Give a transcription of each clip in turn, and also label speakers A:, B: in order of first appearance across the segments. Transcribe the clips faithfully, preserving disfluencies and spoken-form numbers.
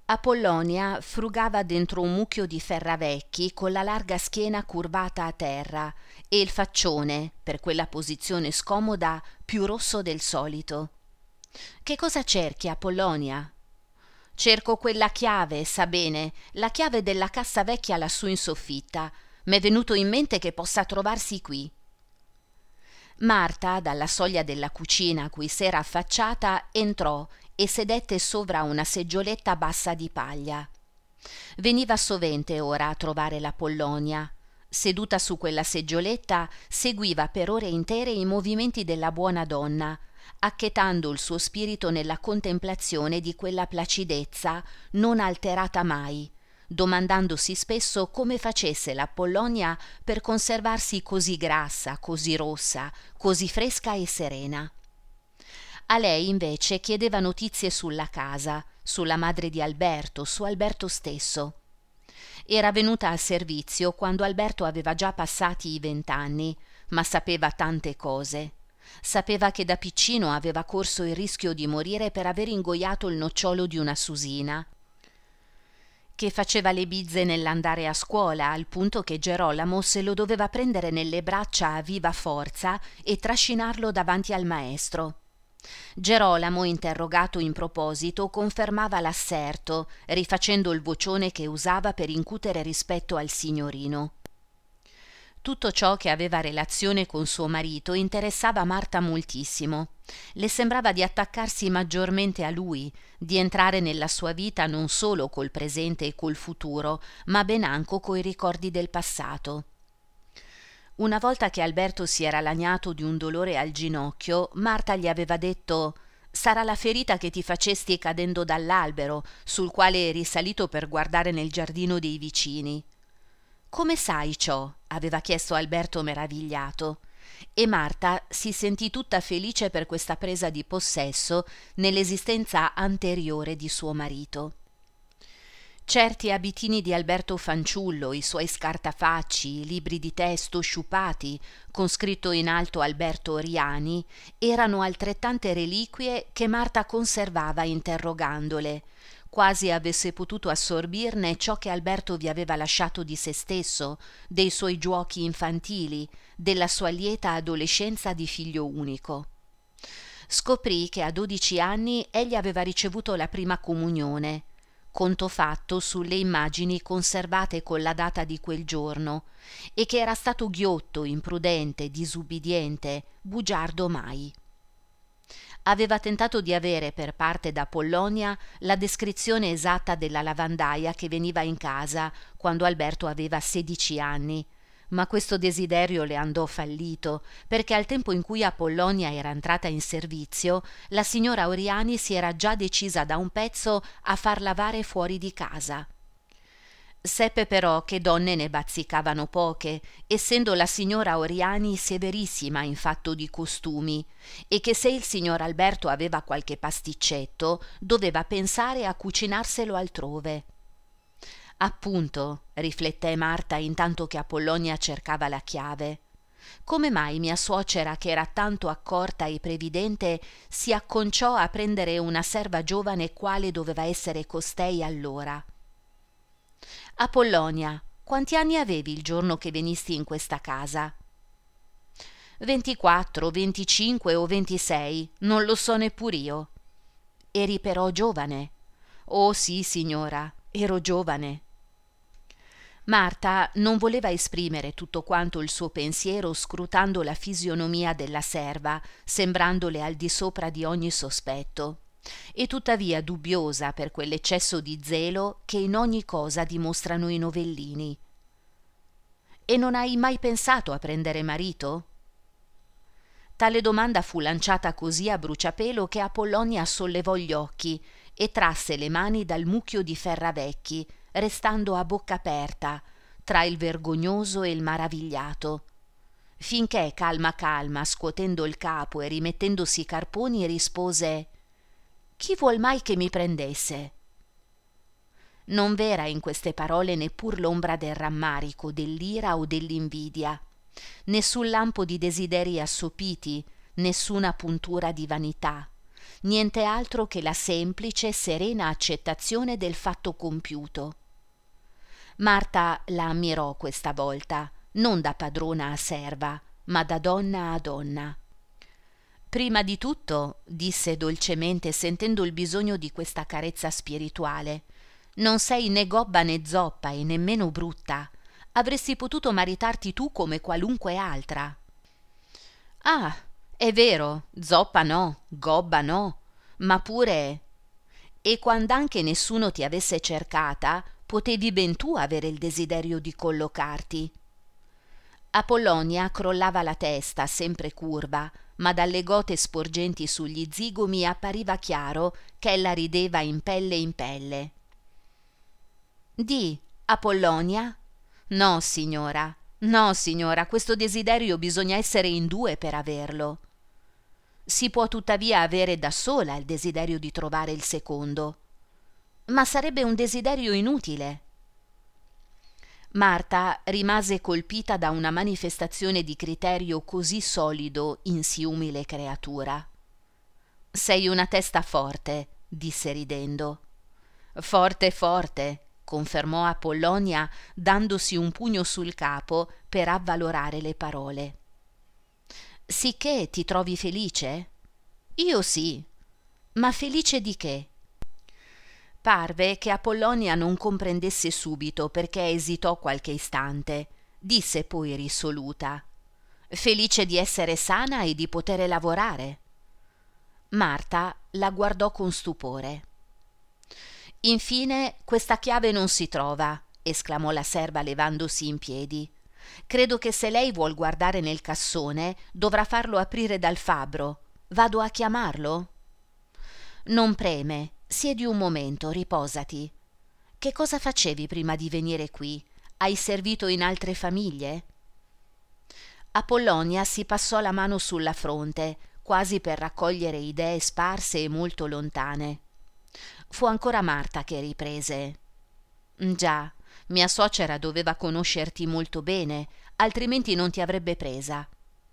A: Apollonia frugava dentro un mucchio di ferravecchi con la larga schiena curvata a terra e il faccione, per quella posizione scomoda, più rosso del solito. «Che cosa cerchi, Apollonia?» «Cerco quella chiave, sa bene, la chiave della cassa vecchia lassù in soffitta. M'è venuto in mente che possa trovarsi qui». Marta, dalla soglia della cucina a cui s'era affacciata, entrò e sedette sovra una seggioletta bassa di paglia. Veniva sovente ora a trovare la Pollonia. Seduta su quella seggioletta, seguiva per ore intere i movimenti della buona donna, acchetando il suo spirito nella contemplazione di quella placidezza non alterata mai, domandandosi spesso come facesse la Pollonia per conservarsi così grassa, così rossa, così fresca e serena. A lei invece chiedeva notizie sulla casa, sulla madre di Alberto, su Alberto stesso. Era venuta al servizio quando Alberto aveva già passati i vent'anni, ma sapeva tante cose. Sapeva che da piccino aveva corso il rischio di morire per aver ingoiato il nocciolo di una susina, che faceva le bizze nell'andare a scuola, al punto che Gerolamo se lo doveva prendere nelle braccia a viva forza e trascinarlo davanti al maestro. Gerolamo, interrogato in proposito, confermava l'asserto, rifacendo il vocione che usava per incutere rispetto al signorino. Tutto ciò che aveva relazione con suo marito interessava Marta moltissimo. Le sembrava di attaccarsi maggiormente a lui, di entrare nella sua vita non solo col presente e col futuro, ma ben anche coi ricordi del passato. Una volta che Alberto si era lagnato di un dolore al ginocchio, Marta gli aveva detto: «Sarà la ferita che ti facesti cadendo dall'albero, sul quale eri salito per guardare nel giardino dei vicini». «Come sai ciò?» aveva chiesto Alberto meravigliato, e Marta si sentì tutta felice per questa presa di possesso nell'esistenza anteriore di suo marito. Certi abitini di Alberto fanciullo, i suoi scartafacci, i libri di testo sciupati con scritto in alto Alberto Oriani, erano altrettante reliquie che Marta conservava interrogandole, quasi avesse potuto assorbirne ciò che Alberto vi aveva lasciato di se stesso, dei suoi giuochi infantili, della sua lieta adolescenza di figlio unico. Scoprì che a dodici anni egli aveva ricevuto la prima comunione, conto fatto sulle immagini conservate con la data di quel giorno, e che era stato ghiotto, imprudente, disubbidiente, bugiardo mai. Aveva tentato di avere per parte da Pollonia la descrizione esatta della lavandaia che veniva in casa quando Alberto aveva sedici anni, ma questo desiderio le andò fallito, perché al tempo in cui Apollonia era entrata in servizio, la signora Oriani si era già decisa da un pezzo a far lavare fuori di casa. Seppe però che donne ne bazzicavano poche, essendo la signora Oriani severissima in fatto di costumi, e che se il signor Alberto aveva qualche pasticcetto doveva pensare a cucinarselo altrove. «Appunto», rifletté Marta intanto che Apollonia cercava la chiave, «come mai mia suocera, che era tanto accorta e previdente, si acconciò a prendere una serva giovane quale doveva essere costei allora?» «Apollonia, quanti anni avevi il giorno che venisti in questa casa?» «Ventiquattro, venticinque o ventisei, non lo so neppur io». «Eri però giovane?» «Oh sì, signora, ero giovane». Marta non voleva esprimere tutto quanto il suo pensiero scrutando la fisionomia della serva, sembrandole al di sopra di ogni sospetto, e tuttavia dubbiosa per quell'eccesso di zelo che in ogni cosa dimostrano i novellini. «E non hai mai pensato a prendere marito?» Tale domanda fu lanciata così a bruciapelo che Apollonia sollevò gli occhi e trasse le mani dal mucchio di ferravecchi, restando a bocca aperta, tra il vergognoso e il maravigliato, finché calma calma, scuotendo il capo e rimettendosi i carponi, rispose: «Chi vuol mai che mi prendesse?» Non v'era in queste parole neppur l'ombra del rammarico, dell'ira o dell'invidia, nessun lampo di desideri assopiti, nessuna puntura di vanità, niente altro che la semplice, serena accettazione del fatto compiuto. Marta la ammirò questa volta, non da padrona a serva, ma da donna a donna. Prima di tutto, disse dolcemente, sentendo il bisogno di questa carezza spirituale, non sei né gobba né zoppa e nemmeno brutta. Avresti potuto maritarti tu come qualunque altra. Ah, è vero, zoppa no, gobba no, ma pure... E quand'anche nessuno ti avesse cercata, potevi ben tu avere il desiderio di collocarti. Apollonia crollava la testa, sempre curva, ma dalle gote sporgenti sugli zigomi appariva chiaro ch'ella rideva in pelle in pelle. Di, Apollonia? No, signora, no, signora, questo desiderio bisogna essere in due per averlo. Si può tuttavia avere da sola il desiderio di trovare il secondo, ma sarebbe un desiderio inutile. Marta rimase colpita da una manifestazione di criterio così solido in sì umile creatura. Sei una testa forte, disse ridendo. Forte, forte, confermò Apollonia, dandosi un pugno sul capo per avvalorare le parole. Sicché ti trovi felice? Io sì, ma felice di che? Parve che Apollonia non comprendesse subito, perché esitò qualche istante. Disse poi risoluta: felice di essere sana e di potere lavorare. Marta la guardò con stupore. Infine questa chiave non si trova, esclamò la serva levandosi in piedi. Credo che se lei vuol guardare nel cassone dovrà farlo aprire dal fabbro. Vado a chiamarlo? Non preme, siedi un momento, riposati. Che cosa facevi prima di venire qui? Hai servito in altre famiglie? Apollonia si passò la mano sulla fronte, quasi per raccogliere idee sparse e molto lontane. Fu ancora Marta che riprese. Già, mia suocera doveva conoscerti molto bene, altrimenti non ti avrebbe presa.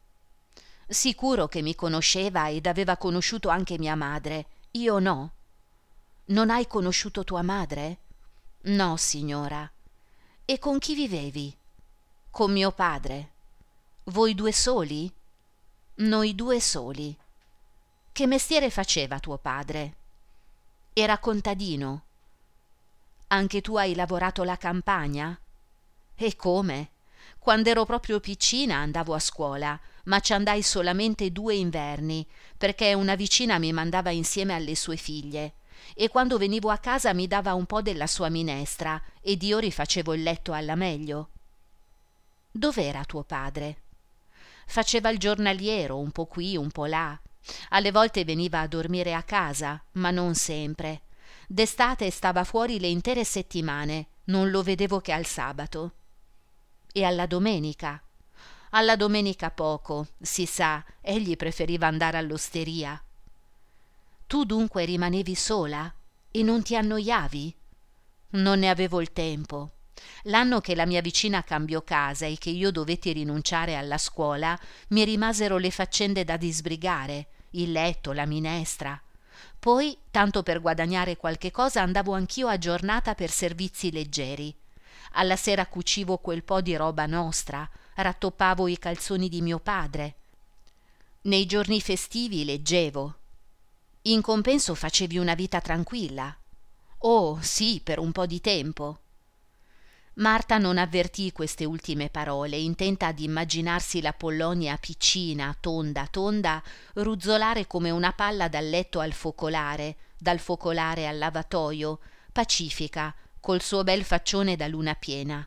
A: Sicuro che mi conosceva ed aveva conosciuto anche mia madre. Io no. Non hai conosciuto tua madre? No, signora. E con chi vivevi? Con mio padre. Voi due soli? Noi due soli. Che mestiere faceva tuo padre? Era contadino. Anche tu hai lavorato la campagna? E come? Quando ero proprio piccina andavo a scuola, ma ci andai solamente due inverni, perché una vicina mi mandava insieme alle sue figlie, e quando venivo a casa mi dava un po' della sua minestra ed io rifacevo il letto alla meglio. Dov'era tuo padre? Faceva il giornaliero, un po' qui, un po' là. Alle volte veniva a dormire a casa, ma non sempre. D'estate stava fuori le intere settimane, non lo vedevo che al sabato. E alla domenica? Alla domenica poco, si sa, egli preferiva andare all'osteria. Tu dunque rimanevi sola e non ti annoiavi? Non ne avevo il tempo. L'anno che la mia vicina cambiò casa e che io dovetti rinunciare alla scuola, mi rimasero le faccende da disbrigare, il letto, la minestra. Poi, tanto per guadagnare qualche cosa, andavo anch'io a giornata per servizi leggeri. Alla sera cucivo quel po' di roba nostra, rattoppavo i calzoni di mio padre. Nei giorni festivi leggevo. In compenso facevi una vita tranquilla. Oh, sì, per un po' di tempo. Marta non avvertì queste ultime parole, intenta ad immaginarsi la Pollonia piccina, tonda, tonda, ruzzolare come una palla dal letto al focolare, dal focolare al lavatoio, pacifica, col suo bel faccione da luna piena.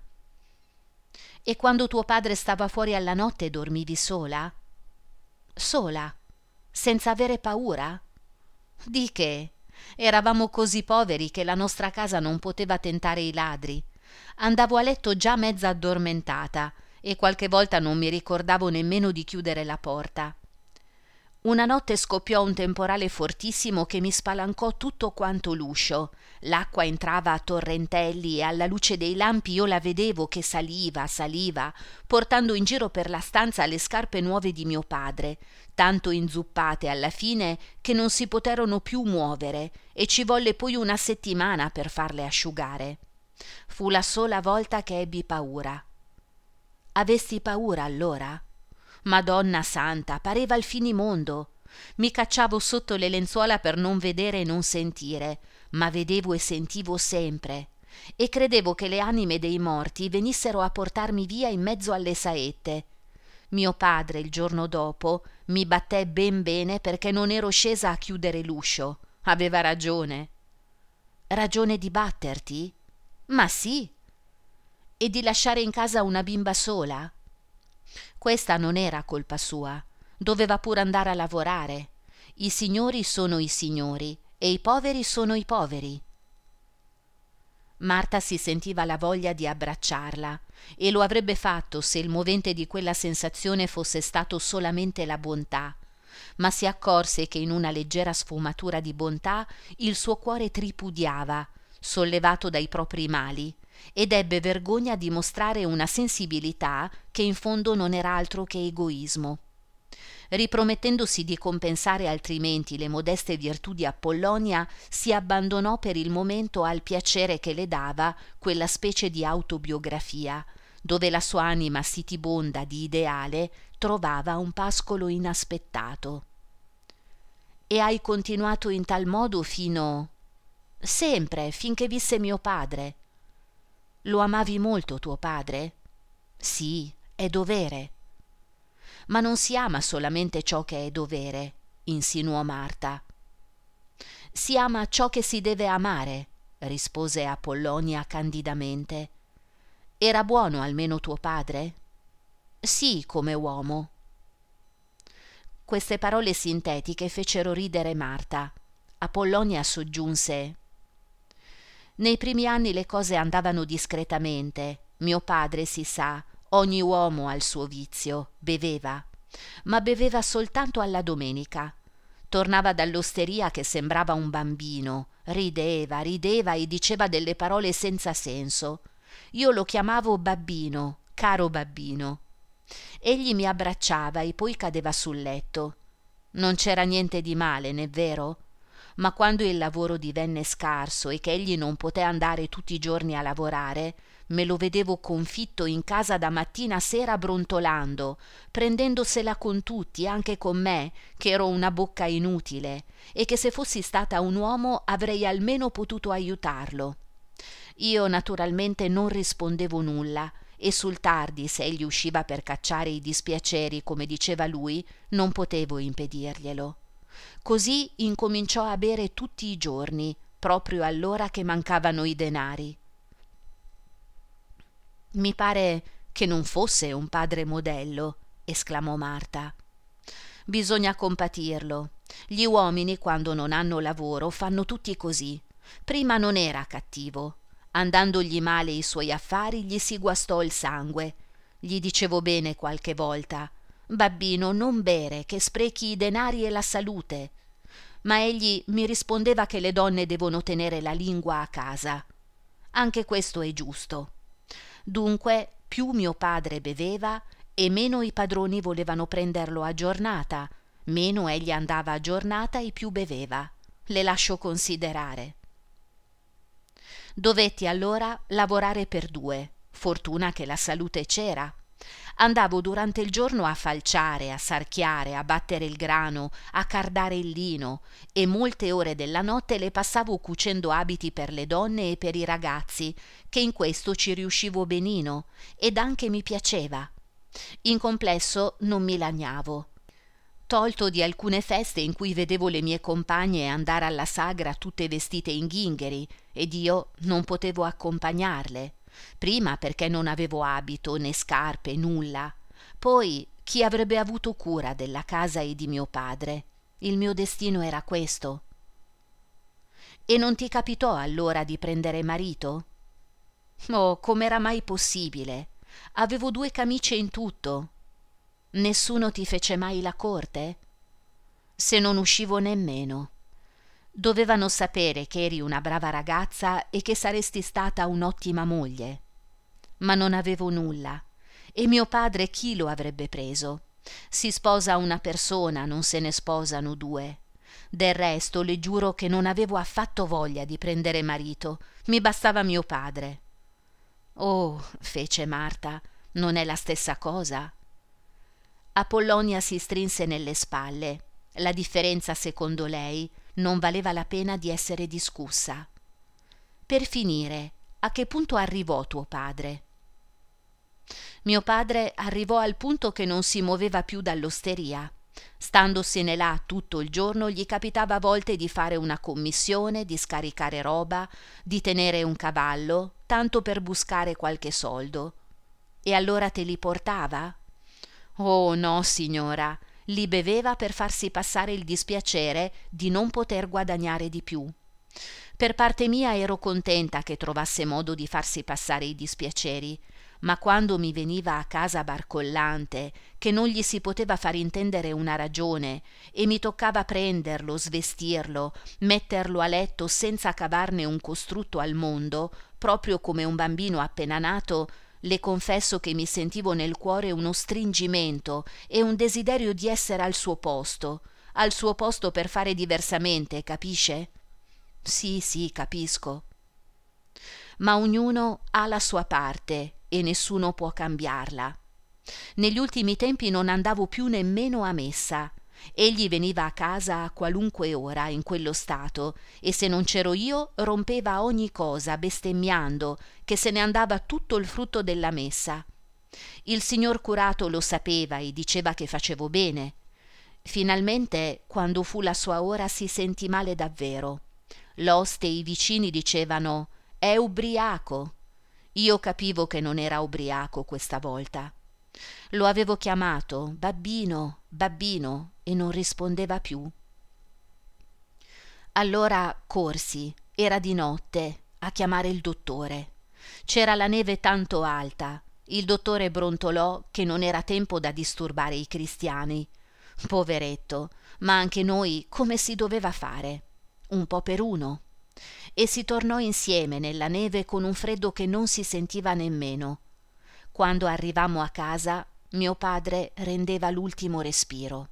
A: E quando tuo padre stava fuori alla notte dormivi sola? Sola, senza avere paura? Di che? Eravamo così poveri che la nostra casa non poteva tentare i ladri. Andavo a letto già mezza addormentata e qualche volta non mi ricordavo nemmeno di chiudere la porta. Una notte scoppiò un temporale fortissimo che mi spalancò tutto quanto l'uscio. L'acqua entrava a torrentelli e alla luce dei lampi io la vedevo che saliva, saliva, portando in giro per la stanza le scarpe nuove di mio padre, tanto inzuppate alla fine che non si poterono più muovere e ci volle poi una settimana per farle asciugare. Fu la sola volta che ebbi paura. Avesti paura allora? Madonna santa, pareva il finimondo. Mi cacciavo sotto le lenzuola per non vedere e non sentire, ma vedevo e sentivo sempre, e credevo che le anime dei morti venissero a portarmi via in mezzo alle saette. Mio padre, il giorno dopo, mi batté ben bene perché non ero scesa a chiudere l'uscio. Aveva ragione. Ragione di batterti? Ma sì. E di lasciare in casa una bimba sola? Questa non era colpa sua, doveva pure andare a lavorare. I signori sono i signori e i poveri sono i poveri. Marta si sentiva la voglia di abbracciarla e lo avrebbe fatto se il movente di quella sensazione fosse stato solamente la bontà, ma si accorse che in una leggera sfumatura di bontà il suo cuore tripudiava, sollevato dai propri mali, ed ebbe vergogna di mostrare una sensibilità che in fondo non era altro che egoismo. Ripromettendosi di compensare altrimenti le modeste virtù di Apollonia, si abbandonò per il momento al piacere che le dava quella specie di autobiografia, dove la sua anima sitibonda di ideale trovava un pascolo inaspettato. E hai continuato in tal modo fino... sempre, finché visse mio padre. Lo amavi molto tuo padre? Sì, è dovere. Ma non si ama solamente ciò che è dovere, insinuò Marta. Si ama ciò che si deve amare, rispose Apollonia candidamente. Era buono almeno tuo padre? Sì, come uomo. Queste parole sintetiche fecero ridere Marta. Apollonia soggiunse: nei primi anni le cose andavano discretamente. Mio padre, si sa, ogni uomo ha il suo vizio, beveva, ma beveva soltanto alla domenica. Tornava dall'osteria che sembrava un bambino, rideva, rideva e diceva delle parole senza senso. Io lo chiamavo babbino, caro babbino. Egli mi abbracciava e poi cadeva sul letto. Non c'era niente di male, n'è vero? Ma quando il lavoro divenne scarso e che egli non poté andare tutti i giorni a lavorare, me lo vedevo confitto in casa da mattina a sera brontolando, prendendosela con tutti, anche con me, che ero una bocca inutile, e che se fossi stata un uomo avrei almeno potuto aiutarlo. Io naturalmente non rispondevo nulla, e sul tardi, se egli usciva per cacciare i dispiaceri, come diceva lui, non potevo impedirglielo. Così incominciò a bere tutti i giorni, proprio allora che mancavano i denari. Mi pare che non fosse un padre modello, esclamò Marta. Bisogna compatirlo. Gli uomini, quando non hanno lavoro, fanno tutti così. Prima non era cattivo. Andandogli male i suoi affari, gli si guastò il sangue. Gli dicevo bene qualche volta: babbino, non bere, che sprechi i denari e la salute. Ma egli mi rispondeva che le donne devono tenere la lingua a casa. Anche questo è giusto. Dunque, più mio padre beveva e meno i padroni volevano prenderlo a giornata, meno egli andava a giornata e più beveva. Le lascio considerare. Dovetti allora lavorare per due. Fortuna che la salute c'era. Andavo durante il giorno a falciare, a sarchiare, a battere il grano, a cardare il lino, e molte ore della notte le passavo cucendo abiti per le donne e per i ragazzi, che in questo ci riuscivo benino, ed anche mi piaceva. In complesso non mi lagnavo. Tolto di alcune feste in cui vedevo le mie compagne andare alla sagra tutte vestite in ghingheri, ed io non potevo accompagnarle. Prima perché non avevo abito né scarpe, nulla. Poi chi avrebbe avuto cura della casa e di mio padre? Il mio destino era questo. E non ti capitò allora di prendere marito? Oh, com'era mai possibile? Avevo due camicie in tutto. Nessuno ti fece mai la corte? se non uscivo nemmeno. Dovevano sapere che eri una brava ragazza e che saresti stata un'ottima moglie. Ma non avevo nulla, e mio padre chi lo avrebbe preso? Si sposa una persona, non se ne sposano due. Del resto le giuro che non avevo affatto voglia di prendere marito, mi bastava mio padre. Oh, fece Marta, non è la stessa cosa? Apollonia si strinse nelle spalle. La differenza, secondo lei, non valeva la pena di essere discussa. Per finire, a che punto arrivò tuo padre? Mio padre arrivò al punto che non si muoveva più dall'osteria. Standosene là tutto il giorno gli capitava a volte di fare una commissione, di scaricare roba, di tenere un cavallo, tanto per buscare qualche soldo. E allora te li portava? Oh no, signora, li beveva per farsi passare il dispiacere di non poter guadagnare di più. Per parte mia ero contenta che trovasse modo di farsi passare i dispiaceri, ma quando mi veniva a casa barcollante, che non gli si poteva far intendere una ragione, e mi toccava prenderlo, svestirlo, metterlo a letto senza cavarne un costrutto al mondo, proprio come un bambino appena nato, le confesso che mi sentivo nel cuore uno stringimento e un desiderio di essere al suo posto, al suo posto per fare diversamente, capisce? Sì, sì, capisco. Ma ognuno ha la sua parte e nessuno può cambiarla. Negli ultimi tempi non andavo più nemmeno a messa. Egli veniva a casa a qualunque ora in quello stato e se non c'ero io rompeva ogni cosa bestemmiando che se ne andava tutto il frutto della messa. Il signor curato lo sapeva e diceva che facevo bene. Finalmente, quando fu la sua ora, si sentì male davvero. L'oste e i vicini dicevano «È ubriaco». Io capivo che non era ubriaco questa volta. Lo avevo chiamato «Babbino, babbino» e non rispondeva più. Allora corsi, era di notte, a chiamare il dottore. C'era la neve tanto alta. Il dottore brontolò che non era tempo da disturbare i cristiani. Poveretto, ma anche noi come si doveva fare? Un po' per uno. E si tornò insieme nella neve con un freddo che non si sentiva nemmeno. Quando arrivammo a casa, mio padre rendeva l'ultimo respiro.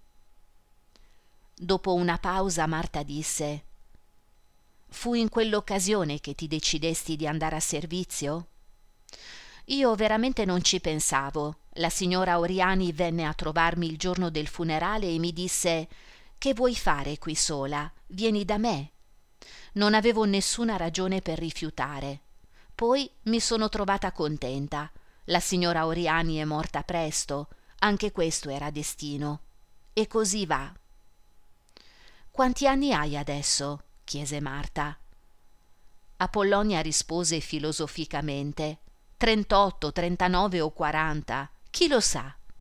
A: Dopo una pausa Marta disse: «Fu in quell'occasione che ti decidesti di andare a servizio?» Io veramente non ci pensavo. La signora Oriani venne a trovarmi il giorno del funerale e mi disse: «Che vuoi fare qui sola? Vieni da me». Non avevo nessuna ragione per rifiutare. Poi mi sono trovata contenta. La signora Oriani è morta presto, anche questo era destino. E così va. «Quanti anni hai adesso?» chiese Marta. Apollonia rispose filosoficamente: trentotto, trentanove o quaranta, chi lo sa.